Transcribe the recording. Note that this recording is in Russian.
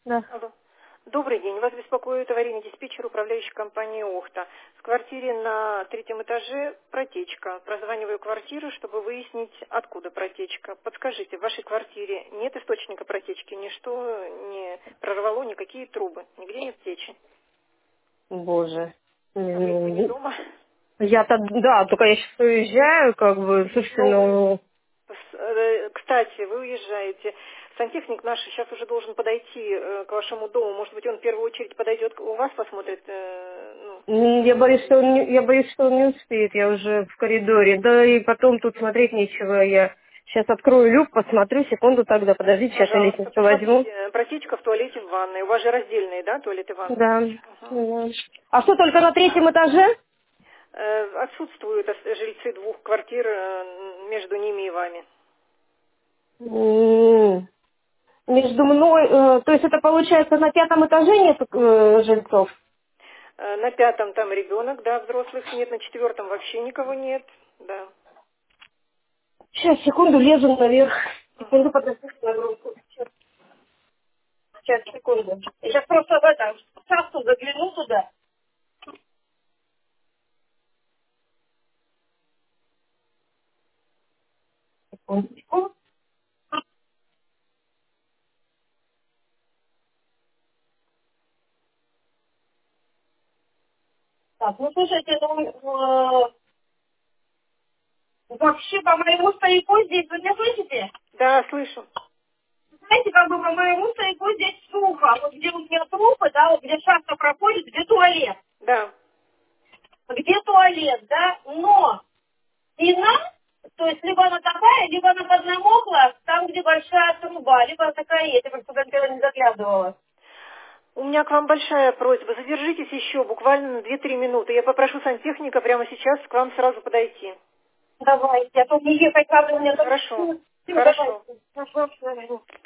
Да. Алло. Добрый день. Вас беспокоит аварийный диспетчер управляющей компании «Охта». В квартире на 3-м этаже протечка. Прозваниваю квартиру, чтобы выяснить, откуда протечка. Подскажите, в вашей квартире нет источника протечки? Ничто не прорвало, никакие трубы? Нигде нет течи? Боже. Вы не дома? Я-то, да, только я сейчас уезжаю, как бы, слушайте, ну... Кстати, вы уезжаете. Сантехник наш сейчас уже должен подойти к вашему дому. Может быть, он в первую очередь подойдет, у вас посмотрит. Я боюсь, что он не успеет, я уже в коридоре. Да и потом тут смотреть нечего, я сейчас открою люк, посмотрю, секунду тогда, подождите, сейчас я Пожалуйста, лестницу возьму. посмотрите. Протечка в туалете, в ванной. У вас же раздельные, да, туалет и ванна? Да. Угу. Да. А что, только на 3-м этаже? Отсутствуют жильцы 2 квартир между ними и вами. Между мной, то есть это получается на 5-м этаже нет жильцов? На 5-м там ребенок, да, взрослых нет. На 4-м вообще никого нет, да. Сейчас, секунду, лезу наверх. Секунду, Угу. подождите на руку. Сейчас, секунду. Я сейчас просто в этом, в кассу загляну туда. Секундочку. Так, ну слушайте, вообще по моему стояку здесь, вы меня слышите? Да, слышу. Знаете, как бы по моему стояку здесь сухо. Вот где у меня трупы, да, вот где шахта проходит, где туалет. Да. Где туалет, да, но стена, то есть либо она такая, либо она поднамокла, там, где большая труба, либо она такая есть, я просто туда не заглядывала. У меня к вам большая просьба. Задержитесь еще буквально на 2-3 минуты. Я попрошу сантехника прямо сейчас к вам сразу подойти. Давайте, а то не ехать надо у меня. Хорошо. Все, Хорошо. давайте. Ага, давай.